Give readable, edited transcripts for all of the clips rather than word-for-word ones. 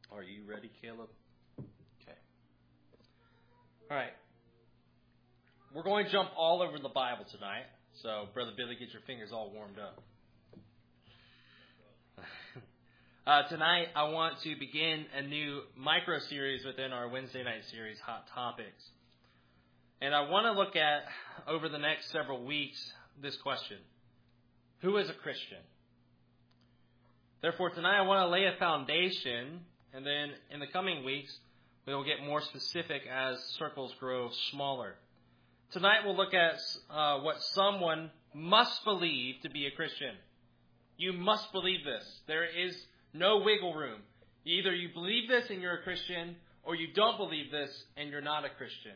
Are you ready, Caleb? Okay. All right. We're going to jump all over the Bible tonight. So, Brother Billy, get your fingers all warmed up. Tonight, I want to begin a new micro-series within our Wednesday night series, Hot Topics. And I want to look at, over the next several weeks, this question. Who is a Christian? Therefore, tonight I want to lay a foundation, and then in the coming weeks, we will get more specific as circles grow smaller. Tonight we'll look at what someone must believe to be a Christian. You must believe this. There is no wiggle room. Either you believe this and you're a Christian, or you don't believe this and you're not a Christian.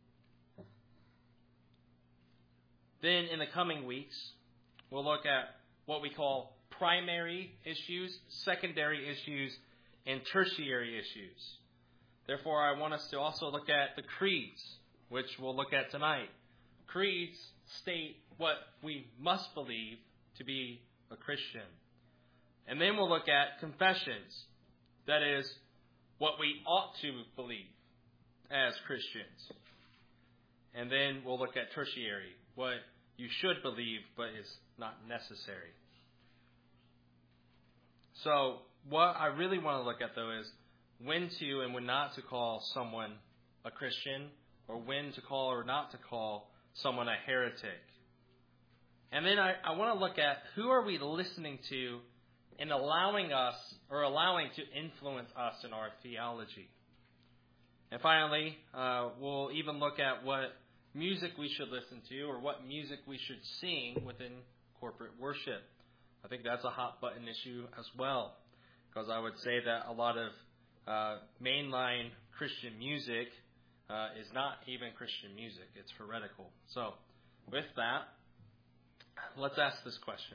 Then in the coming weeks, we'll look at what we call primary issues, secondary issues, and tertiary issues. Therefore, I want us to also look at the creeds, which we'll look at tonight. Creeds state what we must believe to be a Christian. And then we'll look at confessions. That is, what we ought to believe as Christians. And then we'll look at tertiary, what you should believe but is not necessary. So what I really want to look at, though, is when to and when not to call someone a Christian, or when to call or not to call someone a heretic. And then I want to look at who are we listening to and allowing to influence us in our theology. And finally, we'll even look at what music we should listen to or what music we should sing within corporate worship. I think that's a hot button issue as well, because I would say that a lot of mainline Christian music is not even Christian music. It's heretical. So with that, let's ask this question.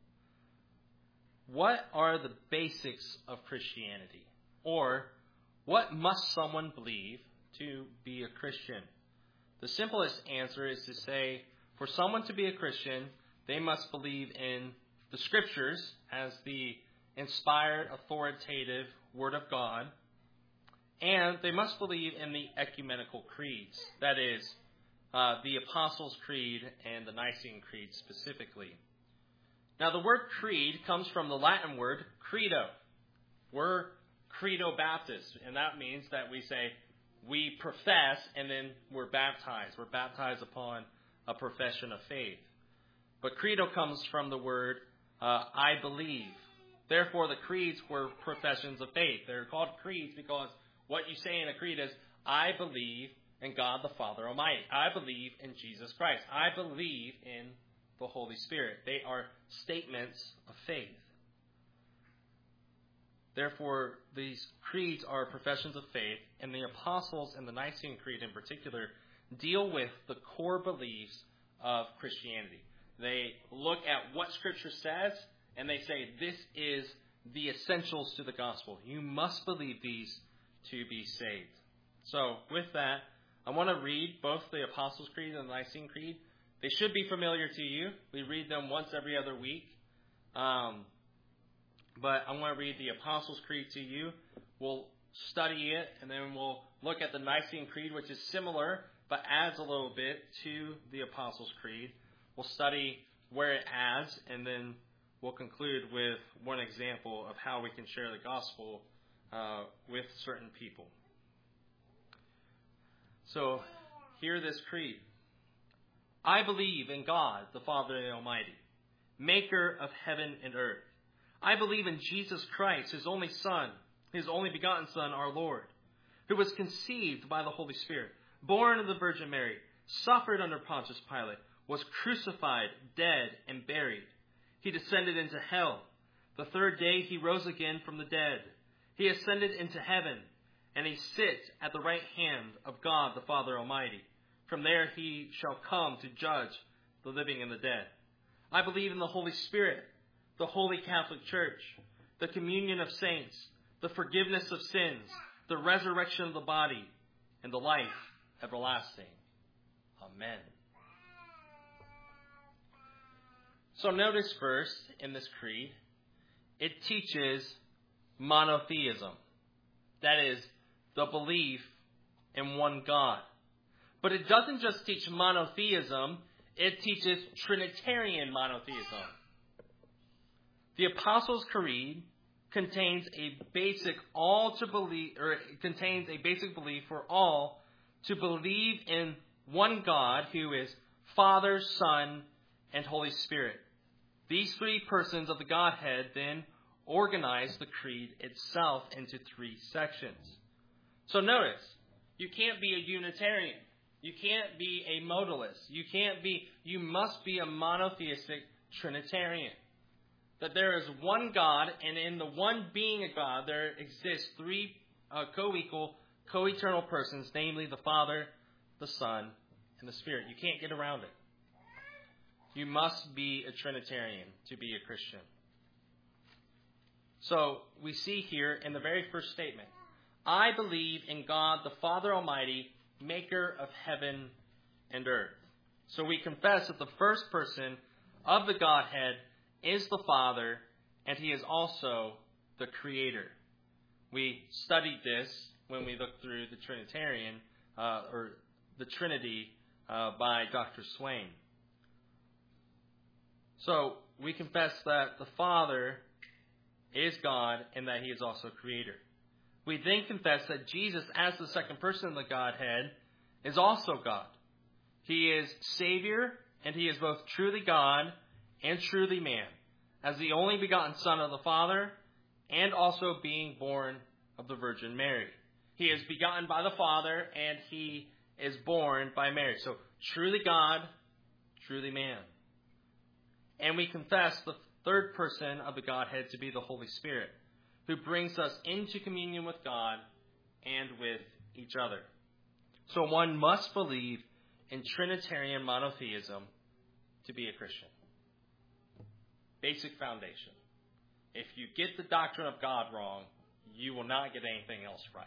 What are the basics of Christianity? Or what must someone believe to be a Christian? The simplest answer is to say, for someone to be a Christian, they must believe in the Scriptures as the inspired, authoritative Word of God, and they must believe in the ecumenical creeds, that is, the Apostles' Creed and the Nicene Creed specifically. Now, the word creed comes from the Latin word credo. We're credo Baptists, and that means that we say we profess and then we're baptized. We're baptized upon a profession of faith. But credo comes from the word I believe. Therefore, the creeds were professions of faith. They're called creeds because what you say in a creed is, I believe in God the Father Almighty. I believe in Jesus Christ. I believe in the Holy Spirit. They are statements of faith. Therefore, these creeds are professions of faith, and the Apostles and the Nicene Creed in particular deal with the core beliefs of Christianity. They look at what Scripture says, and they say, this is the essentials to the gospel. You must believe these to be saved. So, with that, I want to read both the Apostles' Creed and the Nicene Creed. They should be familiar to you. We read them once every other week. But I want to read the Apostles' Creed to you. We'll study it, and then we'll look at the Nicene Creed, which is similar, but adds a little bit to the Apostles' Creed. We'll study where it adds, and then we'll conclude with one example of how we can share the gospel with certain people. So, hear this creed. I believe in God, the Father Almighty, maker of heaven and earth. I believe in Jesus Christ, His only Son, His only begotten Son, our Lord, who was conceived by the Holy Spirit, born of the Virgin Mary, suffered under Pontius Pilate, was crucified, dead, and buried. He descended into hell. The third day He rose again from the dead. He ascended into heaven, and He sits at the right hand of God the Father Almighty. From there He shall come to judge the living and the dead. I believe in the Holy Spirit, the Holy Catholic Church, the communion of saints, the forgiveness of sins, the resurrection of the body, and the life everlasting. Amen. So notice first in this creed, it teaches monotheism. That is, the belief in one God. But it doesn't just teach monotheism, it teaches Trinitarian monotheism. The Apostles' Creed contains a basic belief for all to believe in one God who is Father, Son, and Holy Spirit. These three persons of the Godhead then organize the creed itself into three sections. So notice, you can't be a Unitarian. You can't be a modalist. You must be a monotheistic Trinitarian. That there is one God, and in the one being of God, there exists three co-equal, co-eternal persons, namely the Father, the Son, and the Spirit. You can't get around it. You must be a Trinitarian to be a Christian. So we see here in the very first statement, I believe in God the Father Almighty, maker of heaven and earth. So we confess that the first person of the Godhead is the Father, and he is also the Creator. We studied this when we looked through the Trinitarian, or the Trinity, by Dr. Swain. So we confess that the Father is God and that he is also Creator. We then confess that Jesus, as the second person of the Godhead, is also God. He is Savior, and he is both truly God and truly man, as the only begotten Son of the Father, and also being born of the Virgin Mary. He is begotten by the Father, and he is born by Mary. So truly God, truly man. And we confess the third person of the Godhead to be the Holy Spirit, who brings us into communion with God and with each other. So one must believe in Trinitarian monotheism to be a Christian. Basic foundation. If you get the doctrine of God wrong, you will not get anything else right.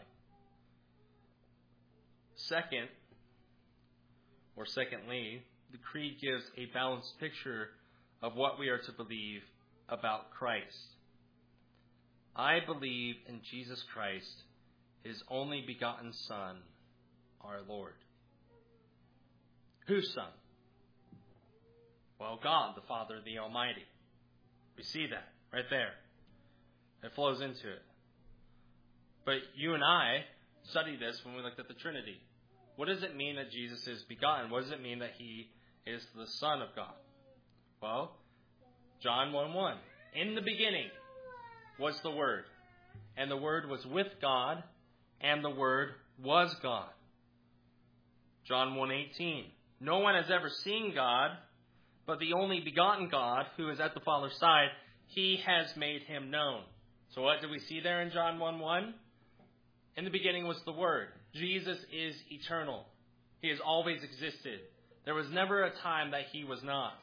Secondly, the Creed gives a balanced picture of what we are to believe about Christ. I believe in Jesus Christ, his only begotten Son, our Lord. Whose Son? Well, God, the Father, the Almighty. We see that right there. It flows into it. But you and I studied this when we looked at the Trinity. What does it mean that Jesus is begotten? What does it mean that he is the Son of God? Well, John 1:1. In the beginning was the Word, and the Word was with God, and the Word was God. John 1:18. No one has ever seen God, but the only begotten God, who is at the Father's side, he has made him known. So what do we see there in John 1:1? In the beginning was the Word. Jesus is eternal. He has always existed. There was never a time that he was not.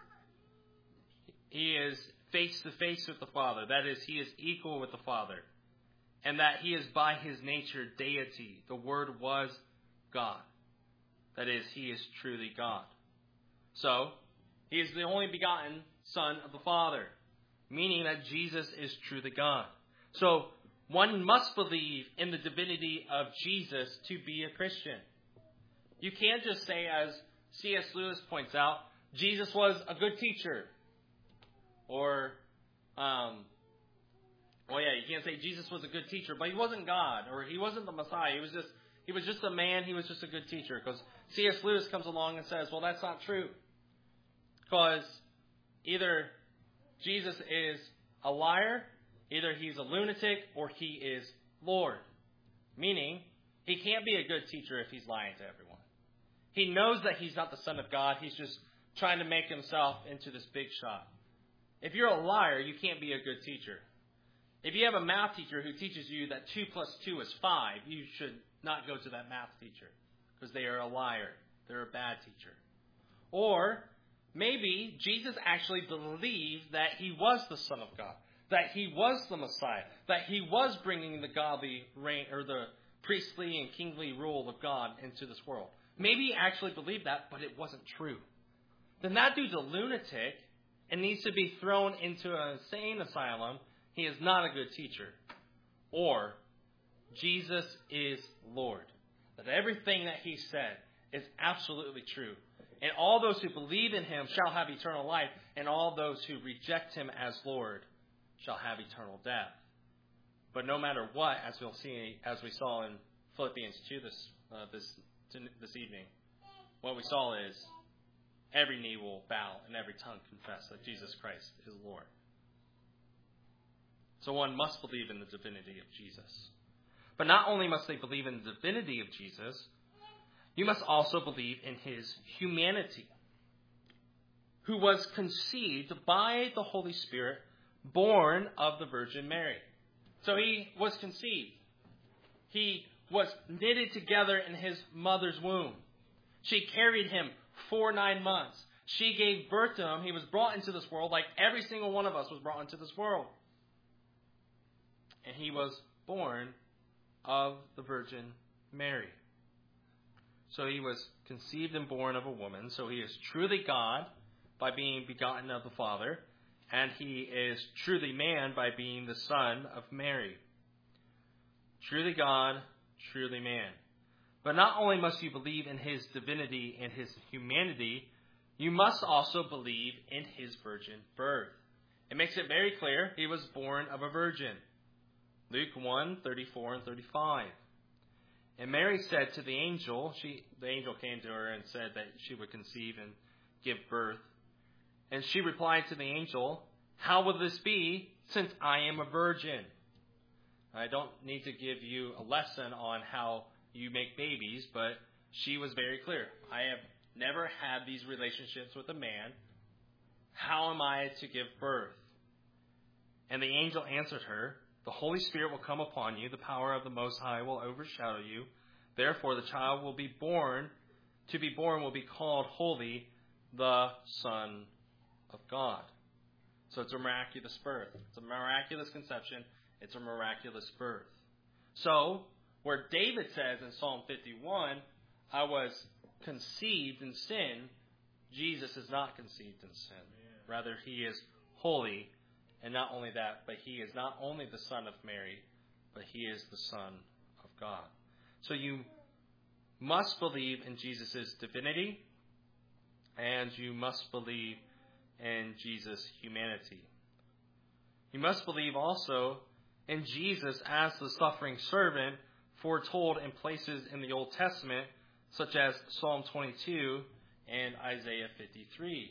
He is face to face with the Father. That is, he is equal with the Father. And that he is by his nature deity. The Word was God. That is, he is truly God. So, he is the only begotten Son of the Father, meaning that Jesus is truly God. So, one must believe in the divinity of Jesus to be a Christian. You can't just say, as C.S. Lewis points out, Jesus was a good teacher. Or, you can't say Jesus was a good teacher, but he wasn't God, or he wasn't the Messiah. He was just a man. He was just a good teacher. Because C.S. Lewis comes along and says, well, that's not true. Because either Jesus is a liar, either he's a lunatic, or he is Lord. Meaning, he can't be a good teacher if he's lying to everyone. He knows that he's not the Son of God. He's just trying to make himself into this big shot. If you're a liar, you can't be a good teacher. If you have a math teacher who teaches you that 2 + 2 is 5, you should not go to that math teacher because they are a liar. They're a bad teacher. Or maybe Jesus actually believed that he was the Son of God, that he was the Messiah, that he was bringing the godly reign, or the priestly and kingly rule of God into this world. Maybe he actually believed that, but it wasn't true. Then that dude's a lunatic and needs to be thrown into an insane asylum. He is not a good teacher. Or Jesus is Lord. That everything that he said is absolutely true. And all those who believe in him shall have eternal life, and all those who reject him as Lord shall have eternal death. But no matter what, as we saw in Philippians 2 this evening, what we saw is every knee will bow and every tongue confess that Jesus Christ is Lord. So one must believe in the divinity of Jesus. But not only must they believe in the divinity of Jesus, you must also believe in his humanity, who was conceived by the Holy Spirit, born of the Virgin Mary. So he was conceived. He was knitted together in his mother's womb. She carried him for 9 months. She gave birth to him. He was brought into this world like every single one of us was brought into this world. And he was born of the Virgin Mary. So he was conceived and born of a woman. So he is truly God by being begotten of the Father. And he is truly man by being the Son of Mary. Truly God, truly man. But not only must you believe in his divinity and his humanity, you must also believe in his virgin birth. It makes it very clear he was born of a virgin. Luke 1, 34 and 35. And Mary said to the angel, the angel came to her and said that she would conceive and give birth. And she replied to the angel, "How will this be, since I am a virgin?" I don't need to give you a lesson on how you make babies, but she was very clear. I have never had these relationships with a man. How am I to give birth? And the angel answered her, "The Holy Spirit will come upon you. The power of the Most High will overshadow you. Therefore, the child will be born will be called Holy, the Son of God." So it's a miraculous birth. It's a miraculous conception. It's a miraculous birth. So, where David says in Psalm 51, "I was conceived in sin," Jesus is not conceived in sin. Rather, he is holy. And not only that, but he is not only the Son of Mary, but he is the Son of God. So you must believe in Jesus' divinity, and you must believe in Jesus' humanity. You must believe also in Jesus as the suffering servant foretold in places in the Old Testament, such as Psalm 22 and Isaiah 53.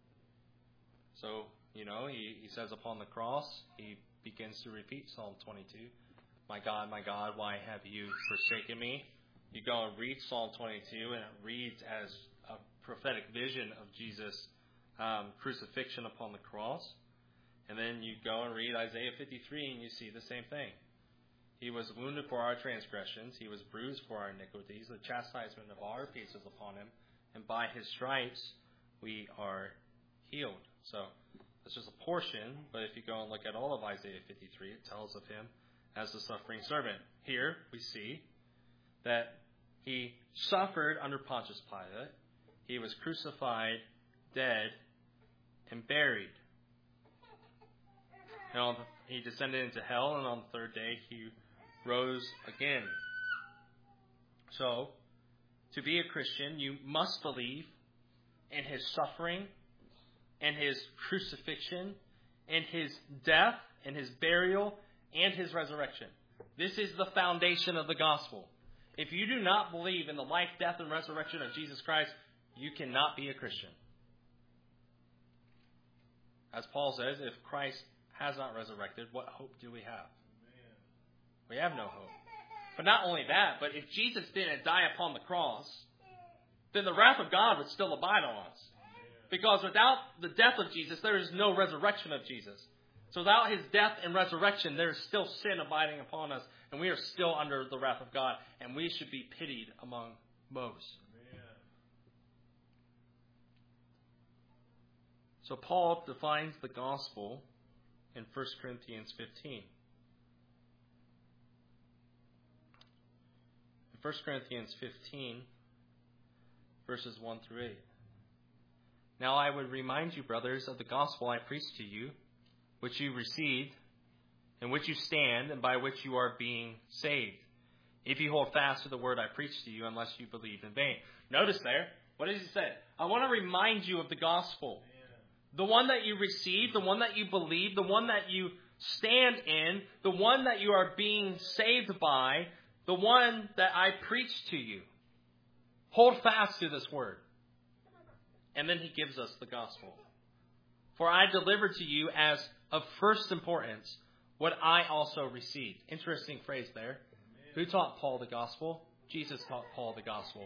So, he says upon the cross, he begins to repeat Psalm 22. My God, why have you forsaken me?" You go and read Psalm 22, and it reads as a prophetic vision of Jesus' crucifixion upon the cross. And then you go and read Isaiah 53, and you see the same thing. He was wounded for our transgressions. He was bruised for our iniquities. The chastisement of our peace is upon him. And by his stripes, we are healed. So, that's just a portion, but if you go and look at all of Isaiah 53, it tells of him as the suffering servant. Here we see that he suffered under Pontius Pilate. He was crucified, dead, and buried. And he descended into hell, and on the third day he rose again. So, to be a Christian, you must believe in his suffering, and his crucifixion, and his death, and his burial, and his resurrection. This is the foundation of the gospel. If you do not believe in the life, death, and resurrection of Jesus Christ, you cannot be a Christian. As Paul says, if Christ has not resurrected, what hope do we have? We have no hope. But not only that, but if Jesus didn't die upon the cross, then the wrath of God would still abide on us. Because without the death of Jesus, there is no resurrection of Jesus. So without his death and resurrection, there is still sin abiding upon us, and we are still under the wrath of God, and we should be pitied among most. Amen. So Paul defines the gospel in 1 Corinthians 15. In 1 Corinthians 15, verses 1 through 8. "Now I would remind you, brothers, of the gospel I preached to you, which you received, in which you stand and by which you are being saved, if you hold fast to the word I preached to you, unless you believed in vain. Notice there, what does he say? I want to remind you of the gospel. The one that you received, the one that you believe, the one that you stand in, the one that you are being saved by, the one that I preached to you. Hold fast to this word. And then he gives us the gospel. For I delivered to you as of first importance what I also received. Interesting phrase there. Who taught Paul the gospel? Jesus taught Paul the gospel.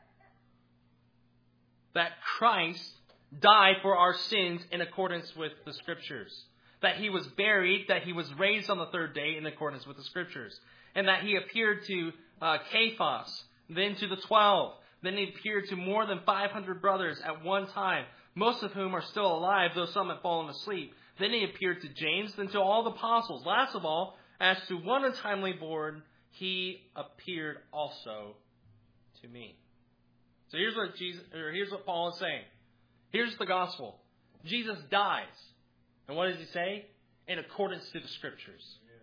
That Christ died for our sins in accordance with the Scriptures. That he was buried, that he was raised on the third day in accordance with the Scriptures. And that he appeared to Cephas, then to the 12. Then he appeared to more than 500 brothers at one time, most of whom are still alive, though some have fallen asleep. Then he appeared to James, then to all the apostles. Last of all, as to one untimely born, he appeared also to me. So here's what Paul is saying. Here's the gospel. Jesus dies. And what does he say? In accordance to the Scriptures.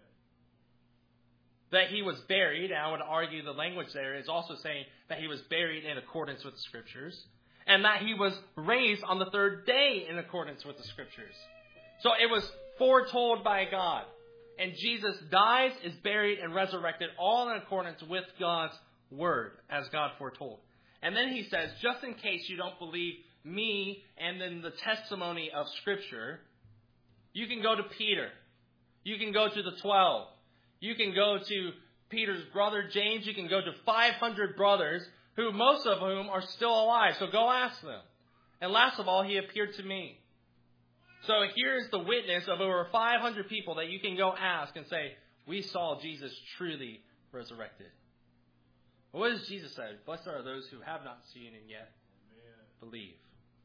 That he was buried, and I would argue the language there is also saying that he was buried in accordance with the Scriptures, and that he was raised on the third day in accordance with the Scriptures. So it was foretold by God. And Jesus dies, is buried, and resurrected, all in accordance with God's word, as God foretold. And then he says, just in case you don't believe me and then the testimony of Scripture, you can go to Peter. You can go to the 12. You can go to Peter's brother James. You can go to 500 brothers, who most of whom are still alive. So go ask them. And last of all, he appeared to me. So here's the witness of over 500 people that you can go ask and say, we saw Jesus truly resurrected. What does Jesus say? Blessed are those who have not seen and yet believe.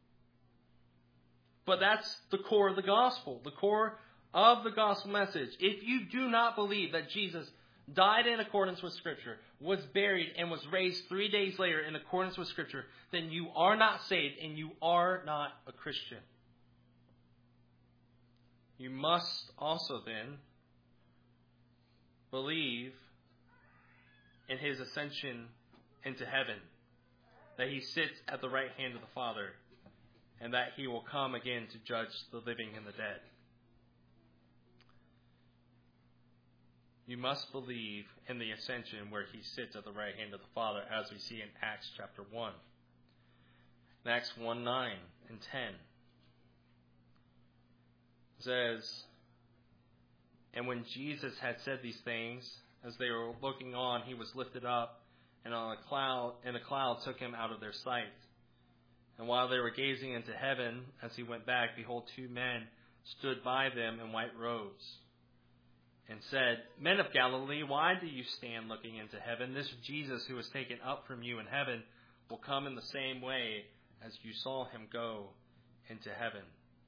But that's the core of the gospel, the core of the gospel message. If you do not believe that Jesus died in accordance with Scripture, was buried, and was raised 3 days later in accordance with Scripture, then you are not saved and you are not a Christian. You must also then believe in his ascension into heaven, that he sits at the right hand of the Father, and that he will come again to judge the living and the dead. You must believe in the ascension where he sits at the right hand of the Father, as we see in Acts chapter 1. In Acts 1, 9 and 10. It says, and when Jesus had said these things, as they were looking on, he was lifted up, and a cloud took him out of their sight. And while they were gazing into heaven, as he went back, behold, 2 men stood by them in white robes, and said, Men of Galilee, why do you stand looking into heaven? This Jesus who was taken up from you in heaven will come in the same way as you saw him go into heaven.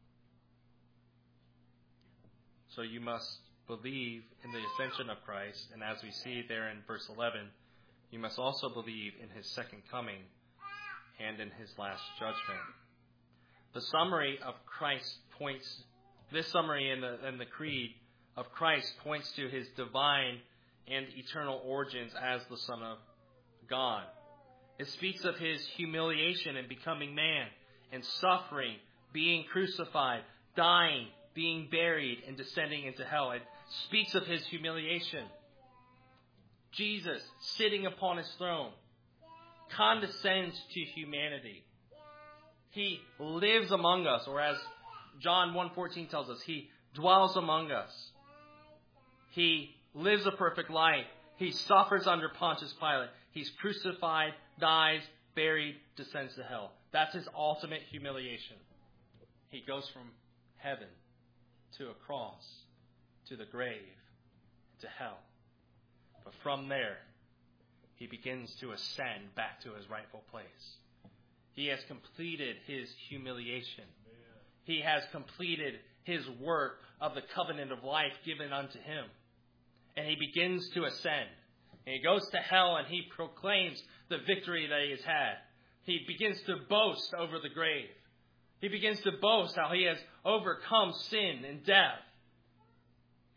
So you must believe in the ascension of Christ, and as we see there in verse 11, you must also believe in his second coming and in his last judgment. The summary of Christ points, this summary in the creed of Christ points to his divine and eternal origins as the Son of God. It speaks of his humiliation in becoming man and suffering, being crucified, dying, being buried, and descending into hell. It speaks of his humiliation. Jesus, sitting upon his throne, condescends to humanity. He lives among us, or as John 1:14 tells us, he dwells among us. He lives a perfect life. He suffers under Pontius Pilate. He's crucified, dies, buried, descends to hell. That's his ultimate humiliation. He goes from heaven to a cross, to the grave, to hell. But from there, he begins to ascend back to his rightful place. He has completed his humiliation. He has completed his work of the covenant of life given unto him. And he begins to ascend. And he goes to hell and he proclaims the victory that he has had. He begins to boast over the grave. He begins to boast how he has overcome sin and death.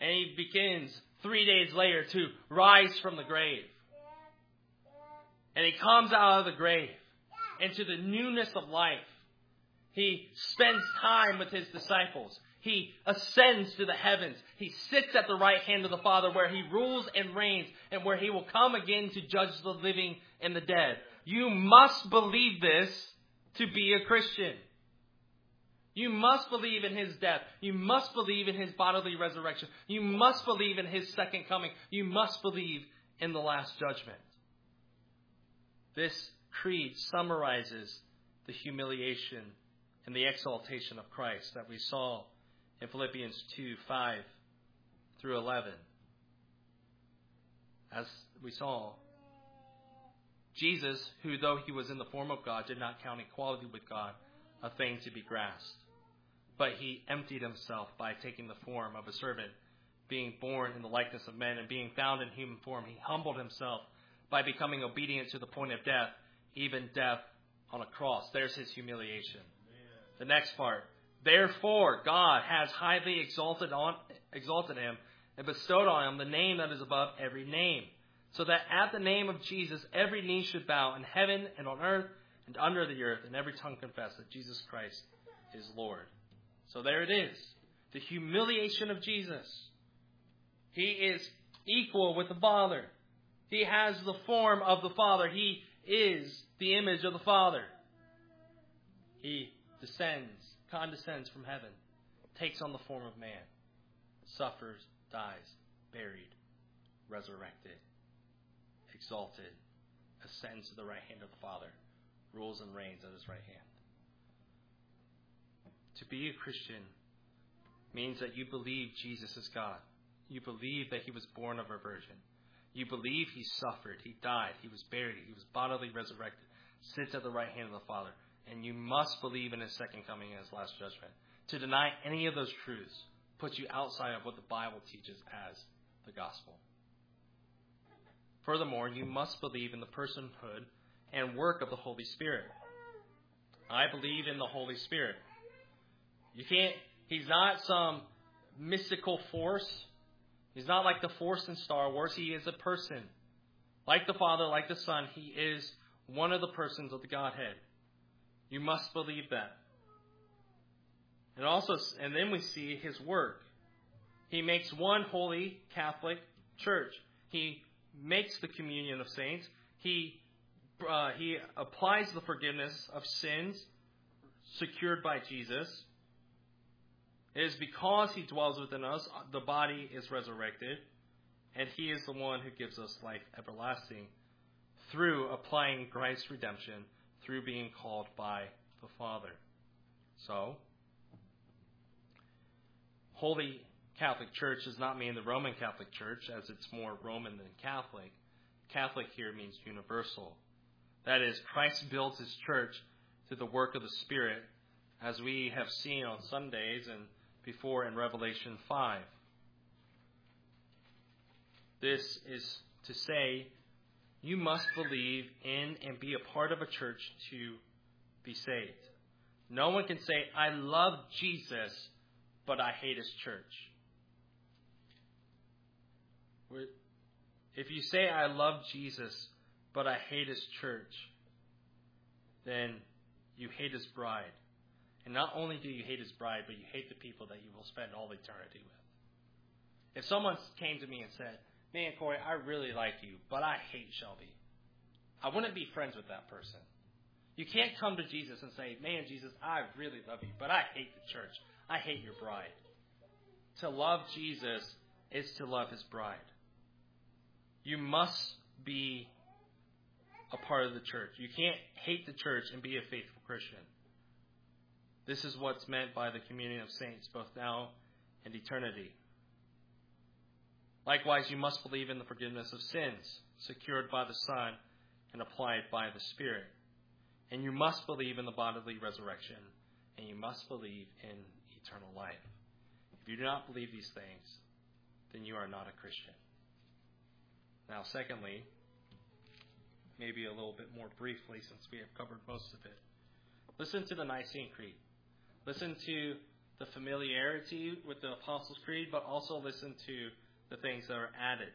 And he begins 3 days later to rise from the grave. And he comes out of the grave into the newness of life. He spends time with his disciples. He ascends to the heavens. He sits at the right hand of the Father where he rules and reigns and where he will come again to judge the living and the dead. You must believe this to be a Christian. You must believe in his death. You must believe in his bodily resurrection. You must believe in his second coming. You must believe in the last judgment. This creed summarizes the humiliation and the exaltation of Christ that we saw in Philippians 2:5 through 11. As we saw, Jesus, who though he was in the form of God, did not count equality with God a thing to be grasped. But he emptied himself by taking the form of a servant, being born in the likeness of men, and being found in human form. He humbled himself by becoming obedient to the point of death, even death on a cross. There's his humiliation. The next part. Therefore, God has highly exalted him and bestowed on him the name that is above every name, so that at the name of Jesus every knee should bow in heaven and on earth and under the earth, and every tongue confess that Jesus Christ is Lord. So there it is. The humiliation of Jesus. He is equal with the Father. He has the form of the Father. He is the image of the Father. He condescends from heaven, takes on the form of man, suffers, dies, buried, resurrected, exalted, ascends to the right hand of the Father, rules and reigns at his right hand. To be a Christian means that you believe Jesus is God. You believe that he was born of a virgin. You believe he suffered, he died, he was buried, he was bodily resurrected, sits at the right hand of the Father. And you must believe in his second coming and his last judgment. To deny any of those truths puts you outside of what the Bible teaches as the gospel. Furthermore, you must believe in the personhood and work of the Holy Spirit. I believe in the Holy Spirit. He's not some mystical force. He's not like the Force in Star Wars. He is a person. Like the Father, like the Son, he is one of the persons of the Godhead. You must believe that. And then we see his work. He makes one holy Catholic church. He makes the communion of saints. He applies the forgiveness of sins secured by Jesus. It is because he dwells within us, the body is resurrected, and he is the one who gives us life everlasting through applying Christ's redemption, through being called by the Father. So, Holy Catholic Church does not mean the Roman Catholic Church, as it's more Roman than Catholic. Catholic here means universal. That is, Christ builds his church through the work of the Spirit, as we have seen on Sundays and before in Revelation 5. This is to say, you must believe in and be a part of a church to be saved. No one can say, I love Jesus, but I hate his church. If you say, I love Jesus, but I hate his church, then you hate his bride. And not only do you hate his bride, but you hate the people that you will spend all eternity with. If someone came to me and said, man, Corey, I really like you, but I hate Shelby, I wouldn't be friends with that person. You can't come to Jesus and say, man, Jesus, I really love you, but I hate the church. I hate your bride. To love Jesus is to love his bride. You must be a part of the church. You can't hate the church and be a faithful Christian. This is what's meant by the communion of saints, both now and eternity. Likewise, you must believe in the forgiveness of sins, secured by the Son and applied by the Spirit. And you must believe in the bodily resurrection, and you must believe in eternal life. If you do not believe these things, then you are not a Christian. Now, secondly, maybe a little bit more briefly, since we have covered most of it, listen to the Nicene Creed. Listen to the familiarity with the Apostles' Creed, but also listen to the things that are added,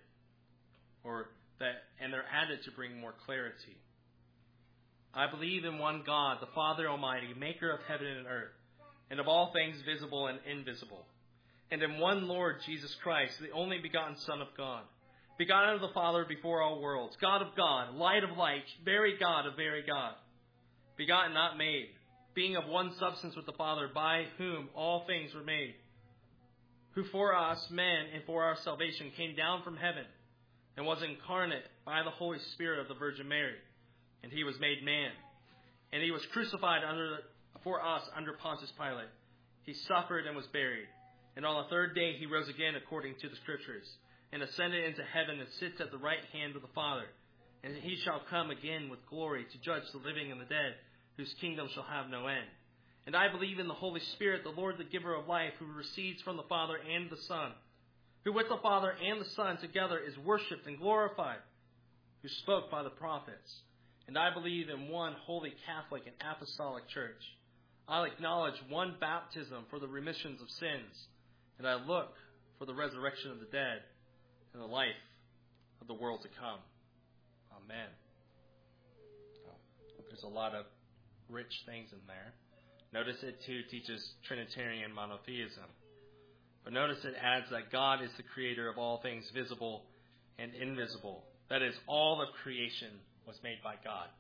and they're added to bring more clarity. I believe in one God, the Father Almighty, maker of heaven and earth, and of all things visible and invisible, and in one Lord Jesus Christ, the only begotten Son of God, begotten of the Father before all worlds, God of God, light of light, very God of very God, begotten, not made, being of one substance with the Father, by whom all things were made, who for us men and for our salvation came down from heaven, and was incarnate by the Holy Spirit of the Virgin Mary, and he was made man, and he was crucified for us under Pontius Pilate. He suffered and was buried, and on the third day he rose again according to the Scriptures, and ascended into heaven and sits at the right hand of the Father. And he shall come again with glory to judge the living and the dead, whose kingdom shall have no end. And I believe in the Holy Spirit, the Lord, the giver of life, who proceeds from the Father and the Son, who with the Father and the Son together is worshipped and glorified, who spoke by the prophets. And I believe in one holy Catholic and apostolic church. I acknowledge one baptism for the remissions of sins, and I look for the resurrection of the dead and the life of the world to come. Amen. There's a lot of rich things in there. Notice it too teaches Trinitarian monotheism. But notice it adds that God is the creator of all things visible and invisible. That is, all of creation was made by God.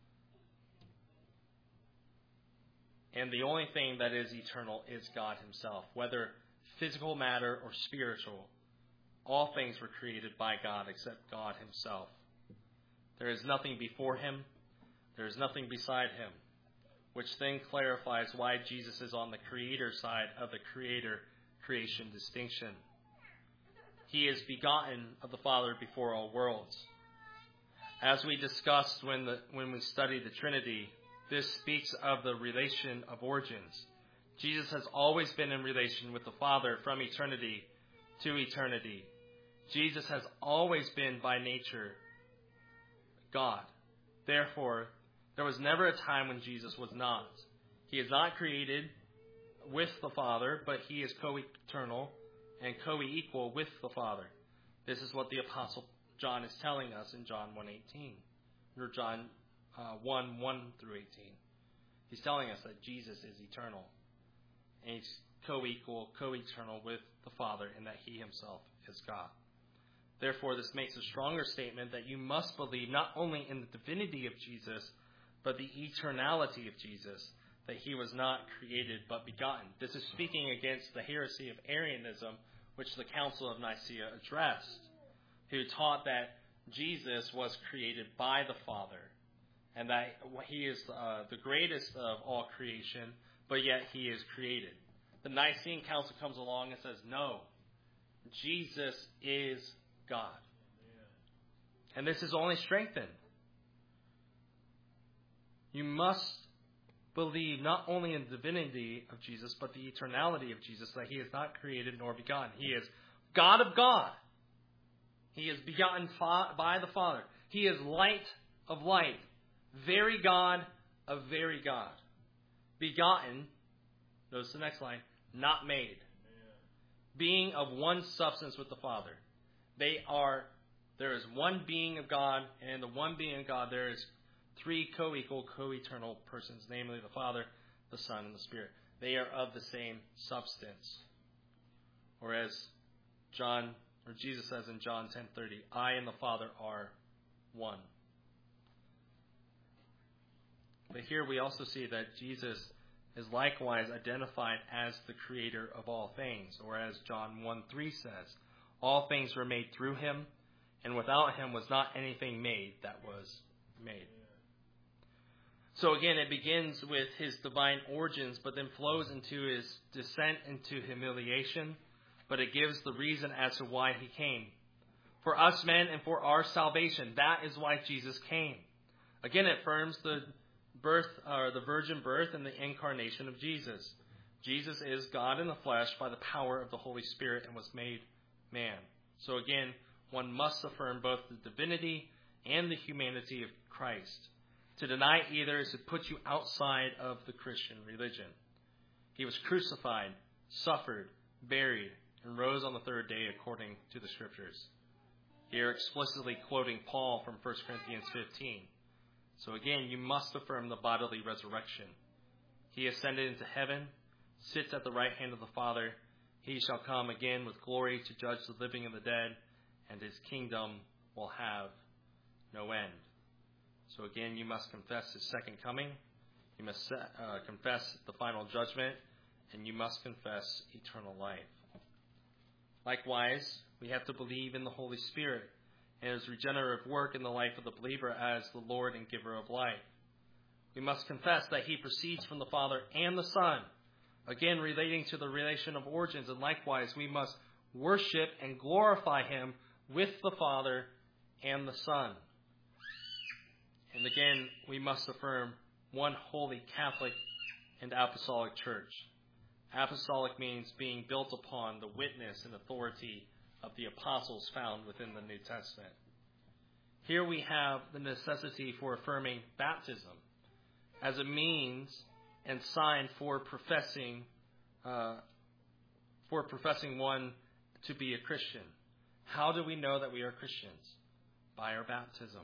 And the only thing that is eternal is God himself. Whether physical matter or spiritual, all things were created by God except God himself. There is nothing before him. There is nothing beside him. Which then clarifies why Jesus is on the creator side of the creator-creation distinction. He is begotten of the Father before all worlds. As we discussed when we studied the Trinity, this speaks of the relation of origins. Jesus has always been in relation with the Father from eternity to eternity. Jesus has always been by nature God. Therefore, there was never a time when Jesus was not. He is not created with the Father, but he is co-eternal and co-equal with the Father. This is what the Apostle John is telling us in John 1:18, or John 1:1 through 18. He's telling us that Jesus is eternal, and he's co-equal, co-eternal with the Father, and that he himself is God. Therefore, this makes a stronger statement that you must believe not only in the divinity of Jesus, but the eternality of Jesus, that he was not created but begotten. This is speaking against the heresy of Arianism, which the Council of Nicaea addressed, who taught that Jesus was created by the Father, and that he is the greatest of all creation, but yet he is created. The Nicene Council comes along and says, no, Jesus is God. And this is only strengthened. You must believe not only in the divinity of Jesus, but the eternality of Jesus, that he is not created nor begotten. He is God of God. He is begotten by the Father. He is light of light, very God of very God. Begotten, notice the next line, not made. Being of one substance with the Father. There is one being of God, and in the one being of God there is three co-equal, co-eternal persons, namely the Father, the Son, and the Spirit. They are of the same substance. Or as Jesus says in John 10:30, I and the Father are one. But here we also see that Jesus is likewise identified as the creator of all things. Or as John 1:3 says, all things were made through him, and without him was not anything made that was made. So again, it begins with his divine origins, but then flows into his descent into humiliation. But it gives the reason as to why he came. For us men and for our salvation. That is why Jesus came. Again, it affirms the birth, or the virgin birth and the incarnation of Jesus. Jesus is God in the flesh by the power of the Holy Spirit and was made man. So again, one must affirm both the divinity and the humanity of Christ. To deny either is to put you outside of the Christian religion. He was crucified suffered, buried, and rose on the third day according to the Scriptures. Here explicitly quoting Paul from 1 Corinthians 15. So again, you must affirm the bodily resurrection. He ascended into heaven, sits at the right hand of the Father. He shall come again with glory to judge the living and the dead, and his kingdom will have no end. So again, you must confess his second coming. You must confess the final judgment, and you must confess eternal life. Likewise, we have to believe in the Holy Spirit and his regenerative work in the life of the believer as the Lord and giver of life. We must confess that he proceeds from the Father and the Son, again relating to the relation of origins, and likewise we must worship and glorify him with the Father and the Son. And again, we must affirm one holy Catholic and apostolic church. Apostolic means being built upon the witness and authority of the apostles found within the New Testament. Here we have the necessity for affirming baptism as a means and sign for professing one to be a Christian. How do we know that we are Christians? By our baptism.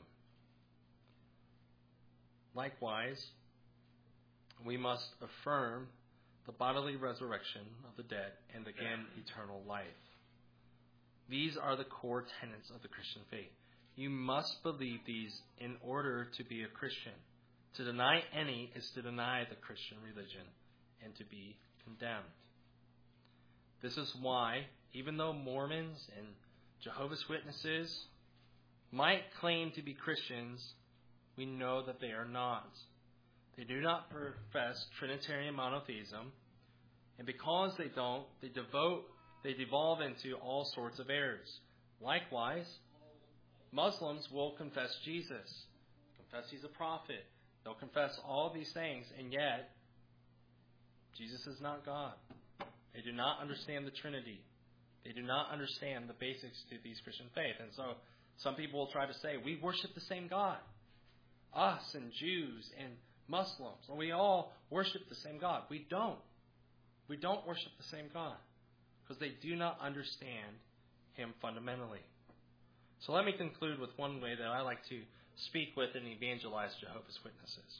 Likewise, we must affirm the bodily resurrection of the dead and again eternal life. These are the core tenets of the Christian faith. You must believe these in order to be a Christian. To deny any is to deny the Christian religion and to be condemned. This is why, even though Mormons and Jehovah's Witnesses might claim to be Christians, we know that they are not. They do not profess Trinitarian monotheism, and because they don't, they devolve into all sorts of errors. Likewise, Muslims will confess Jesus, confess he's a prophet. They'll confess all these things, and yet Jesus is not God. They do not understand the Trinity. They do not understand the basics to these Christian faith. And so some people will try to say, we worship the same God. Us and Jews and Muslims, we all worship the same God. We don't. We don't worship the same God because they do not understand him fundamentally. So let me conclude with one way that I like to speak with and evangelize Jehovah's Witnesses.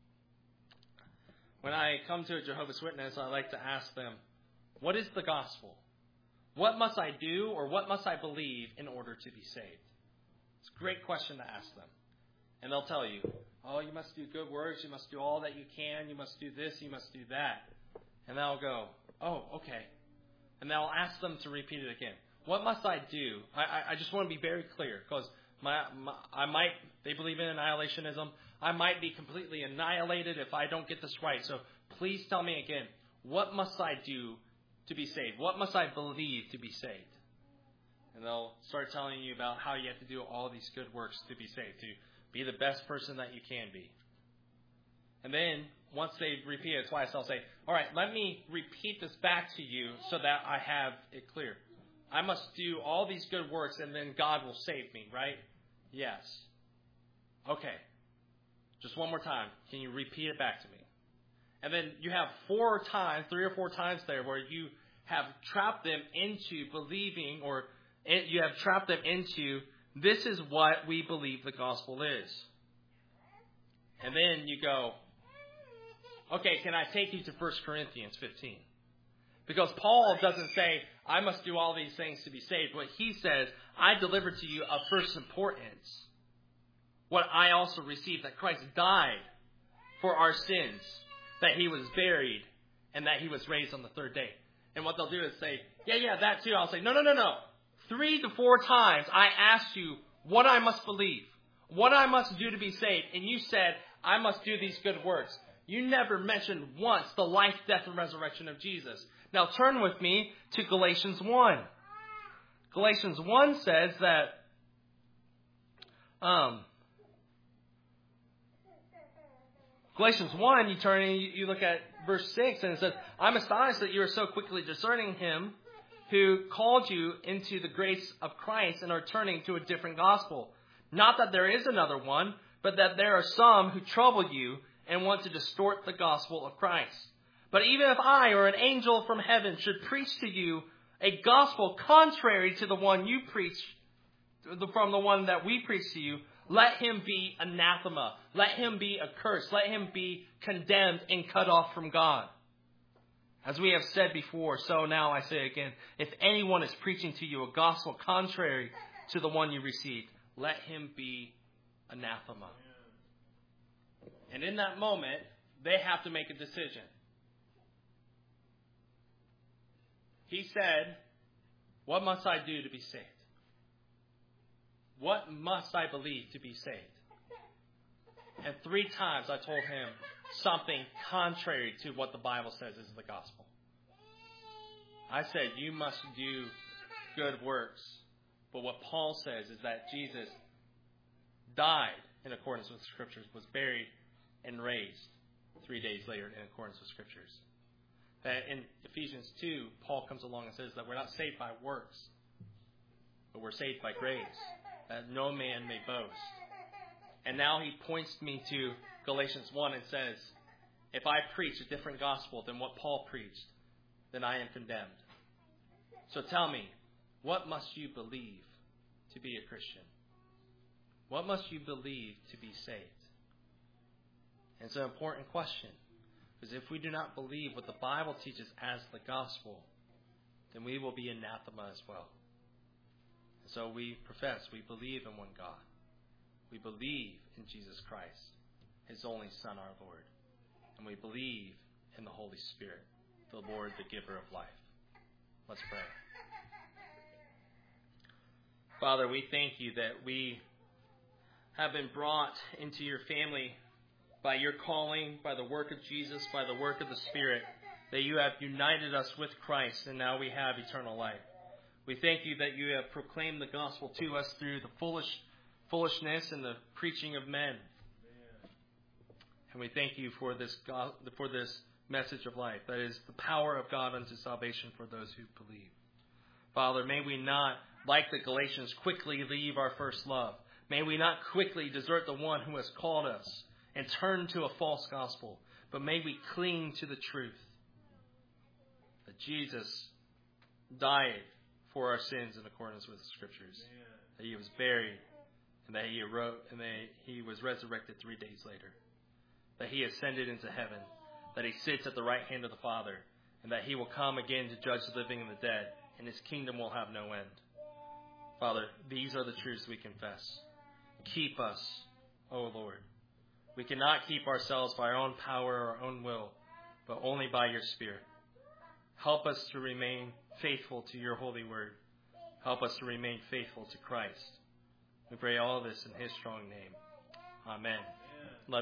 When I come to a Jehovah's Witness, I like to ask them, what is the gospel? What must I do or what must I believe in order to be saved? It's a great question to ask them. And they'll tell you, oh, you must do good works, you must do all that you can, you must do this, you must do that. And they'll go, oh, okay. And they'll ask them to repeat it again. What must I do? I just want to be very clear, because they believe in annihilationism. I might be completely annihilated if I don't get this right. So please tell me again, what must I do to be saved? What must I believe to be saved? And they'll start telling you about how you have to do all these good works to be saved, to be the best person that you can be. And then, once they repeat it twice, I'll say, all right, let me repeat this back to you so that I have it clear. I must do all these good works and then God will save me, right? Yes. Okay. Just one more time. Can you repeat it back to me? And then you have 3 or 4 times there where you have trapped them into believing, or you have trapped them into, this is what we believe the gospel is. And then you go, okay, can I take you to 1 Corinthians 15? Because Paul doesn't say, I must do all these things to be saved. What he says, I delivered to you of first importance what I also received, that Christ died for our sins, that he was buried, and that he was raised on the third day. And what they'll do is say, yeah, that too. I'll say, no. 3 to 4 times I asked you what I must believe, what I must do to be saved. And you said, I must do these good works. You never mentioned once the life, death, and resurrection of Jesus. Now turn with me to Galatians 1. Galatians 1 says that Galatians 1, you turn and you look at verse 6, and it says, I'm astonished that you are so quickly discerning him who called you into the grace of Christ and are turning to a different gospel. Not that there is another one, but that there are some who trouble you and want to distort the gospel of Christ. But even if I or an angel from heaven should preach to you a gospel contrary to the one you preach, from the one that we preach to you, let him be anathema. Let him be accursed. Let him be condemned and cut off from God. As we have said before, so now I say again, if anyone is preaching to you a gospel contrary to the one you received, let him be anathema. And in that moment, they have to make a decision. He said, what must I do to be saved? What must I believe to be saved? And 3 times I told him something contrary to what the Bible says is the gospel. I said, you must do good works. But what Paul says is that Jesus died in accordance with Scriptures, was buried and raised 3 days later in accordance with Scriptures. That in Ephesians 2, Paul comes along and says that we're not saved by works, but we're saved by grace, that no man may boast. And now he points me to Galatians 1 and says, if I preach a different gospel than what Paul preached, then I am condemned. So tell me, what must you believe to be a Christian? What must you believe to be saved? And it's an important question. Because if we do not believe what the Bible teaches as the gospel, then we will be anathema as well. And so we profess, we believe in one God. We believe in Jesus Christ, his only Son, our Lord. And we believe in the Holy Spirit, the Lord, the giver of life. Let's pray. Father, we thank you that we have been brought into your family by your calling, by the work of Jesus, by the work of the Spirit, that you have united us with Christ, and now we have eternal life. We thank you that you have proclaimed the gospel to us through the foolishness and the preaching of men. And we thank you for this message of life, that is the power of God unto salvation for those who believe. Father, may we not, like the Galatians, quickly leave our first love. May we not quickly desert the one who has called us and turn to a false gospel, but may we cling to the truth that Jesus died for our sins in accordance with the Scriptures, that he was buried, and that he was resurrected 3 days later, that he ascended into heaven, that he sits at the right hand of the Father, and that he will come again to judge the living and the dead, and his kingdom will have no end. Father, these are the truths we confess. Keep us, O Lord. We cannot keep ourselves by our own power or our own will, but only by your Spirit. Help us to remain faithful to your holy word. Help us to remain faithful to Christ. We pray all this in his strong name. Amen.